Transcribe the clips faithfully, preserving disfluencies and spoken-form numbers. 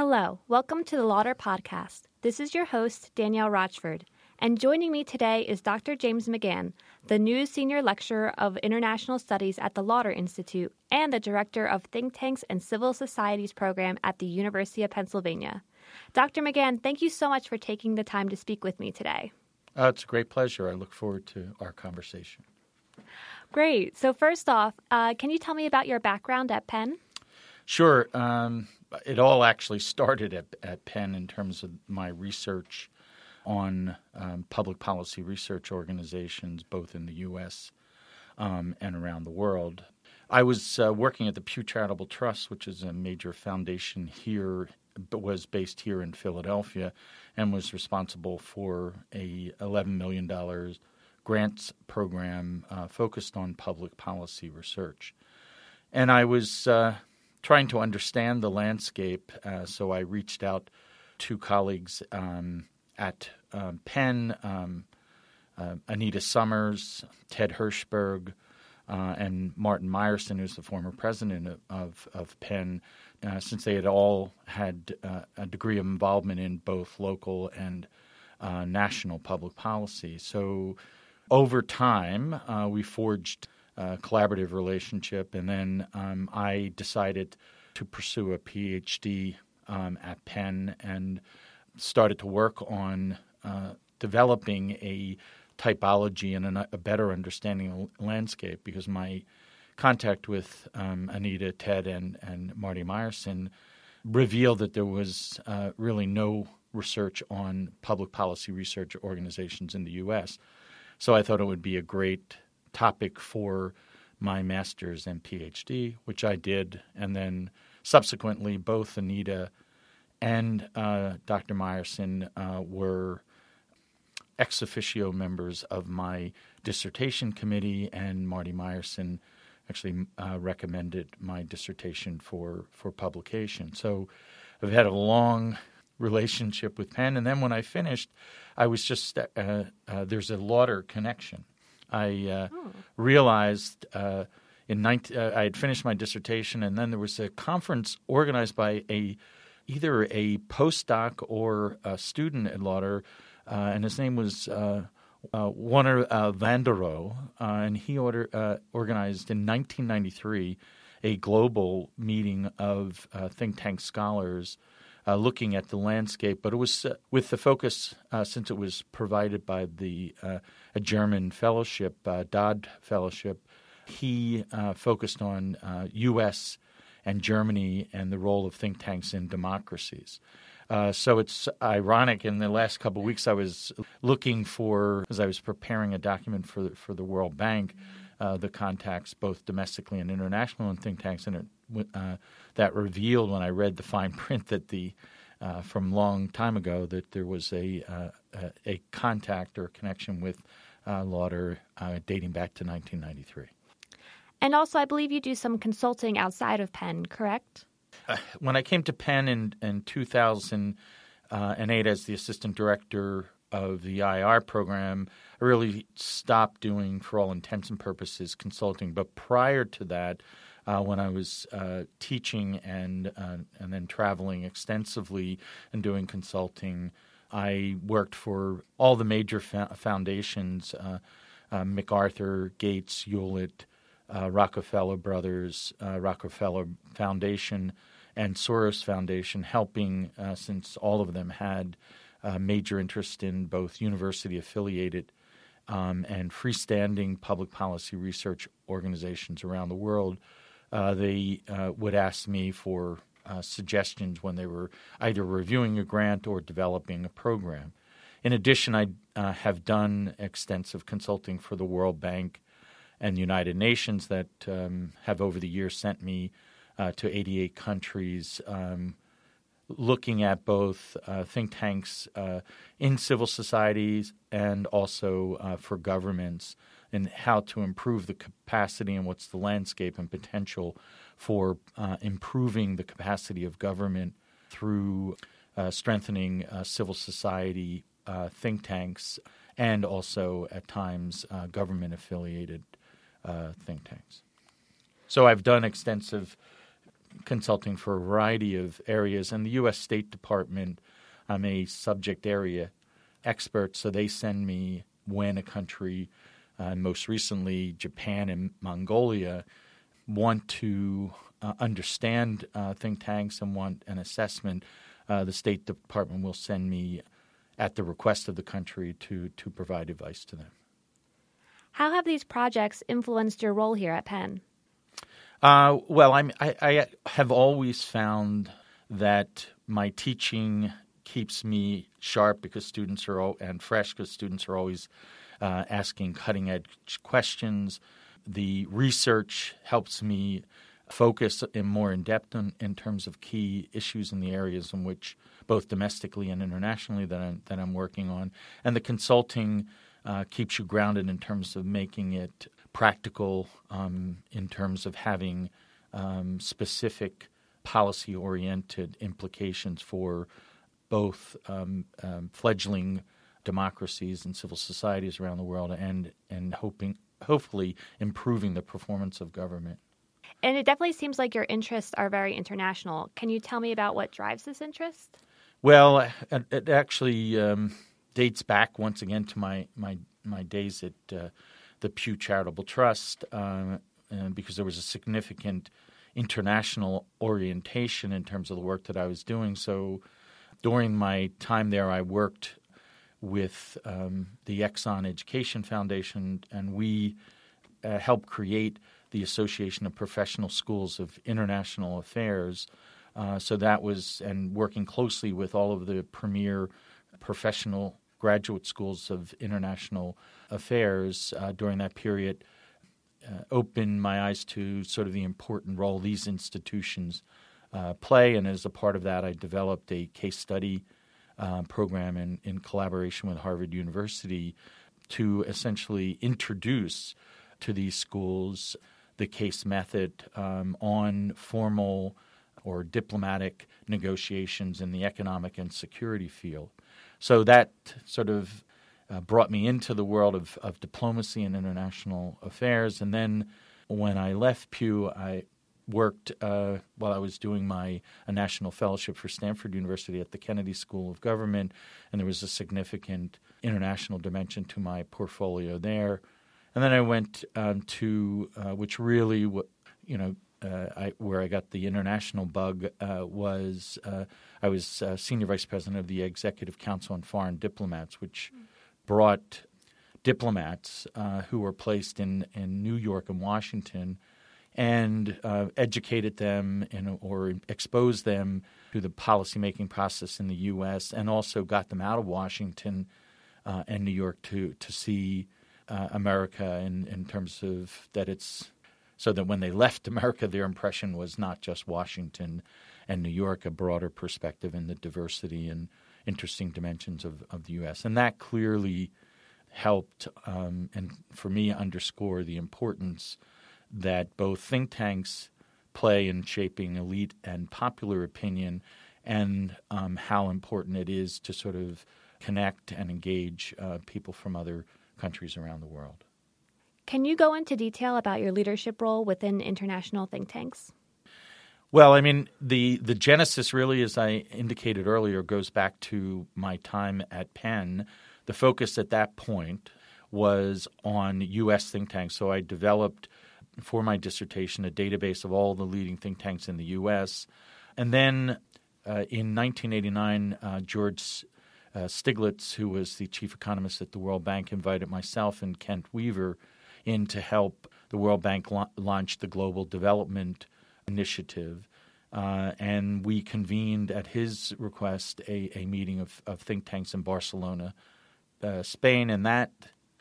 Hello, welcome to the Lauder Podcast. This is your host, Danielle Rochford, and joining me today is Doctor James McGann, the new Senior Lecturer of International Studies at the Lauder Institute and the Director of Think Tanks and Civil Societies Program at the University of Pennsylvania. Doctor McGann, thank you so much for taking the time to speak with me today. Uh, it's a great pleasure. I look forward to our conversation. Great. So first off, uh, can you tell me about your background at Penn? Sure. Um, it all actually started at, at Penn in terms of my research on um, public policy research organizations, both in the U S um, and around the world. I was uh, working at the Pew Charitable Trust, which is a major foundation here, but was based here in Philadelphia, and was responsible for a eleven million dollars grants program uh, focused on public policy research. And I was uh, trying to understand the landscape, uh, so I reached out to colleagues um, at um, Penn, um, uh, Anita Summers, Ted Hirschberg, uh, and Martin Meyerson, who's the former president of, of, of Penn, uh, since they had all had uh, a degree of involvement in both local and uh, national public policy. So over time, uh, we forged a collaborative relationship, and then um, I decided to pursue a P H D um, at Penn and started to work on uh, developing a typology and a, a better understanding of the landscape, because my contact with um, Anita, Ted, and, and Marty Meyerson revealed that there was uh, really no research on public policy research organizations in the U S. So I thought it would be a great topic for my master's and P H D, which I did, and then subsequently both Anita and uh, Doctor Meyerson uh, were ex officio members of my dissertation committee, and Marty Meyerson actually uh, recommended my dissertation for, for publication. So I've had a long relationship with Penn, and then when I finished, I was just uh, uh, there's a Lauder connection. I uh, oh. realized uh, in nineteen, uh, I had finished my dissertation, and then there was a conference organized by a either a postdoc or a student at Lauder, uh, and his name was uh, uh, Warner uh, Vanderoe, uh, and he order, uh, organized in nineteen ninety-three a global meeting of uh, think tank scholars Uh, looking at the landscape, but it was uh, with the focus, uh, since it was provided by the uh, a German fellowship, uh, Dodd Fellowship. He uh, focused on uh, U S and Germany and the role of think tanks in democracies. Uh, so it's ironic. In the last couple of weeks, I was looking for, as I was preparing a document for the, for the World Bank, uh, the contacts both domestically and international in think tanks, and it Uh, that revealed when I read the fine print that the uh, from long time ago that there was a uh, a, a contact or connection with uh, Lauder uh, dating back to nineteen ninety-three. And also, I believe you do some consulting outside of Penn, correct? Uh, when I came to Penn in, in two thousand eight as the assistant director of the I R program, I really stopped doing, for all intents and purposes, consulting. But prior to that, Uh, when I was uh, teaching and uh, and then traveling extensively and doing consulting, I worked for all the major fa- foundations, uh, uh, MacArthur, Gates, Hewlett, uh, Rockefeller Brothers, uh, Rockefeller Foundation, and Soros Foundation, helping, uh, since all of them had uh, major interest in both university-affiliated um, and freestanding public policy research organizations around the world. Uh, they uh, would ask me for uh, suggestions when they were either reviewing a grant or developing a program. In addition, I uh, have done extensive consulting for the World Bank and the United Nations that um, have over the years sent me uh, to eighty-eight countries, um, looking at both uh, think tanks uh, in civil societies and also uh, for governments, and how to improve the capacity and what's the landscape and potential for uh, improving the capacity of government through uh, strengthening uh, civil society uh, think tanks and also at times uh, government-affiliated uh, think tanks. So I've done extensive consulting for a variety of areas. And the U S State Department, I'm a subject area expert, so they send me when a country, uh, most recently Japan and Mongolia, want to uh, understand uh, think tanks and want an assessment. Uh, the State Department will send me at the request of the country to to provide advice to them. How have these projects influenced your role here at Penn? Uh, well, I'm, I, I have always found that my teaching keeps me sharp because students are all, and fresh because students are always uh, asking cutting-edge questions. The research helps me focus in more in depth in, in terms of key issues in the areas in which, both domestically and internationally, that I'm, that I'm working on. And the consulting uh, keeps you grounded in terms of making it practical, um, in terms of having um, specific policy-oriented implications for both um, um, fledgling democracies and civil societies around the world, and and hoping, hopefully, improving the performance of government. And it definitely seems like your interests are very international. Can you tell me about what drives this interest? Well, it, it actually um, dates back once again to my my, my days at uh, the Pew Charitable Trust, uh, and because there was a significant international orientation in terms of the work that I was doing. So during my time there, I worked with um, the Exxon Education Foundation, and we uh, helped create the Association of Professional Schools of International Affairs. Uh, so that was, and working closely with all of the premier professional graduate schools of international affairs uh, during that period, uh, opened my eyes to sort of the important role these institutions uh, play. And as a part of that, I developed a case study uh, program in, in collaboration with Harvard University to essentially introduce to these schools the case method um, on formal or diplomatic negotiations in the economic and security field. So that sort of uh, brought me into the world of, of diplomacy and international affairs. And then when I left Pew, I worked uh, while I was doing my a national fellowship for Stanford University at the Kennedy School of Government, and there was a significant international dimension to my portfolio there. And then I went um, to, uh, which really, you know, uh, I, where I got the international bug uh, was uh, I was uh, senior vice president of the Executive Council on Foreign Diplomats, which brought diplomats uh, who were placed in, in New York and Washington and uh, educated them in, or exposed them to the policymaking process in the U S, and also got them out of Washington uh, and New York to to see Uh, America in, in terms of that it's so that when they left America, their impression was not just Washington and New York, a broader perspective in the diversity and interesting dimensions of, of the U S. And that clearly helped um, and for me underscore the importance that both think tanks play in shaping elite and popular opinion, and um, how important it is to sort of connect and engage uh, people from other countries around the world. Can you go into detail about your leadership role within international think tanks? Well, I mean, the, the genesis really, as I indicated earlier, goes back to my time at Penn. The focus at that point was on U S think tanks. So I developed, for my dissertation, a database of all the leading think tanks in the U S. And then uh, in nineteen eighty-nine, uh, George Uh, Stiglitz, who was the chief economist at the World Bank, invited myself and Kent Weaver in to help the World Bank la- launch the Global Development Initiative. Uh, and we convened at his request a, a meeting of, of think tanks in Barcelona, uh, Spain, and that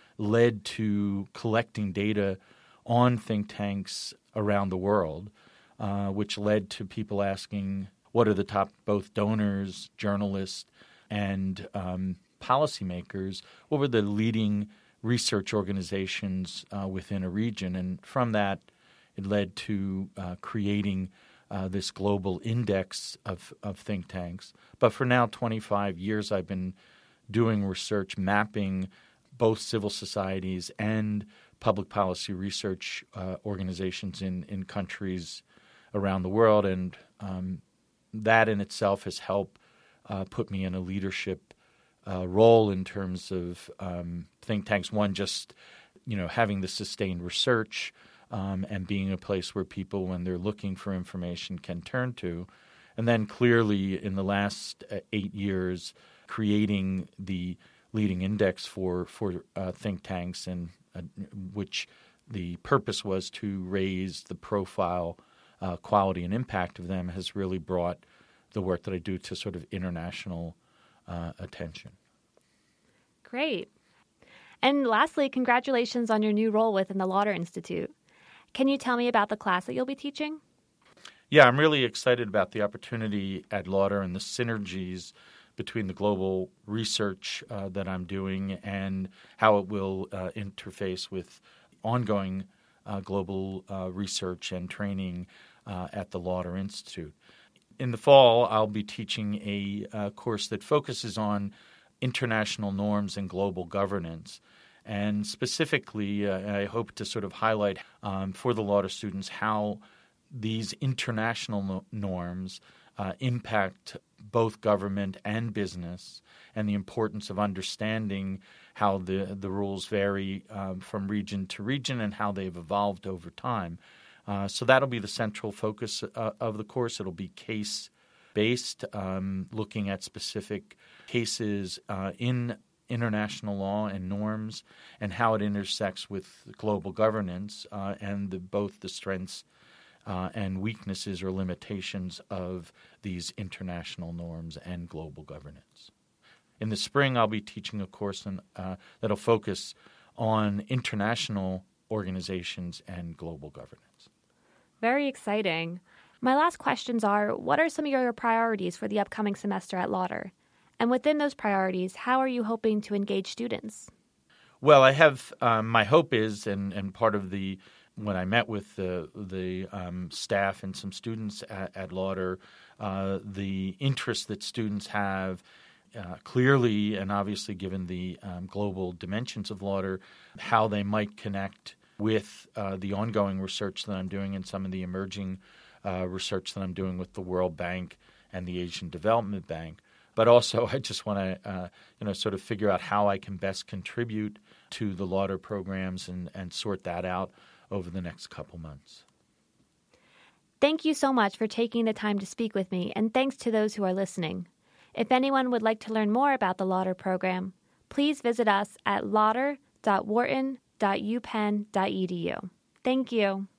led to collecting data on think tanks around the world, uh, which led to people asking, what are the top both donors, journalists, and um, policymakers, what were the leading research organizations uh, within a region? And from that, it led to uh, creating uh, this global index of, of think tanks. But for now twenty-five years, I've been doing research mapping both civil societies and public policy research uh, organizations in, in countries around the world, and um, that in itself has helped uh, put me in a leadership uh, role in terms of um, think tanks. One, just you know, having the sustained research um, and being a place where people, when they're looking for information, can turn to. And then clearly in the last uh, eight years, creating the leading index for, for uh, think tanks, and uh, which the purpose was to raise the profile, uh, quality, and impact of them, has really brought the work that I do to sort of international uh, attention. Great. And lastly, congratulations on your new role within the Lauder Institute. Can you tell me about the class that you'll be teaching? Yeah, I'm really excited about the opportunity at Lauder and the synergies between the global research uh, that I'm doing and how it will uh, interface with ongoing uh, global uh, research and training uh, at the Lauder Institute. In the fall, I'll be teaching a uh, course that focuses on international norms and global governance. And specifically, uh, I hope to sort of highlight um, for the Lauder students how these international no- norms uh, impact both government and business, and the importance of understanding how the, the rules vary um, from region to region and how they've evolved over time. Uh, so that'll be the central focus uh, of the course. It'll be case-based, um, looking at specific cases uh, in international law and norms and how it intersects with global governance uh, and the, both the strengths uh, and weaknesses or limitations of these international norms and global governance. In the spring, I'll be teaching a course on, uh, that'll focus on international organizations and global governance. Very exciting. My last questions are, what are some of your priorities for the upcoming semester at Lauder? And within those priorities, how are you hoping to engage students? Well, I have um, my hope is, and, and part of the when I met with the the um, staff and some students at, at Lauder, uh, the interest that students have uh, clearly and obviously given the um, global dimensions of Lauder, how they might connect with uh, the ongoing research that I'm doing and some of the emerging uh, research that I'm doing with the World Bank and the Asian Development Bank. But also, I just want to, uh, you know, sort of figure out how I can best contribute to the Lauder programs and, and sort that out over the next couple months. Thank you so much for taking the time to speak with me, and thanks to those who are listening. If anyone would like to learn more about the Lauder program, please visit us at lauder dot wharton dot u penn dot e d u. Thank you.